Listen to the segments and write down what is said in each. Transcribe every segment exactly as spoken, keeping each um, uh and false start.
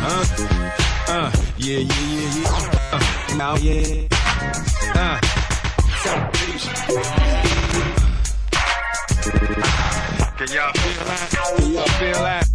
Uh, uh, yeah, yeah, yeah, yeah. Uh, now, yeah. Uh, can y'all feel that? Can y'all feel that?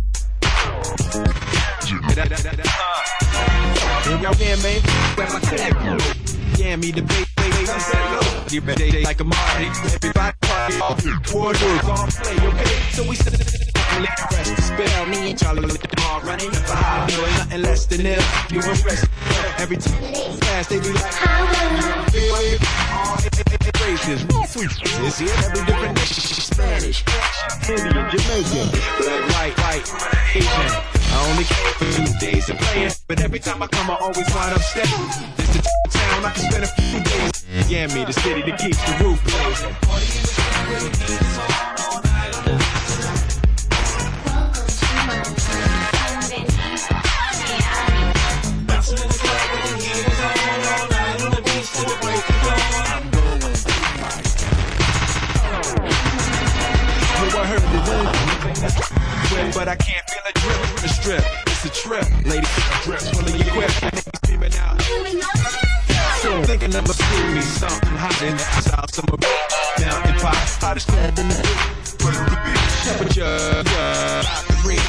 Uh, y'all hear me? Where my connect? Yeah, me the big, big, big, big, you better day like a Marty. Everybody party, war doors on play, okay? So we sit let the rest to spell. Me and Charlie let the ball running up a high. Doing nothing less than nil. You impressed. Every time pass, they be like, feel it. Phrases, it's here every different nation. Spanish, Indian, Jamaican, black, white, white, Asian. I only came for two days of playing, but every time I come, I always wind up stepping. This the town I can spend a few days. Yeah, me, the city that keeps the roof blazing. But I can't feel a drip from the strip. It's a trip, lady. Drip full of your whip. Screaming out. So thinking I'ma screw me something hot in the house. Some mountain pop, hottest club in the temperature.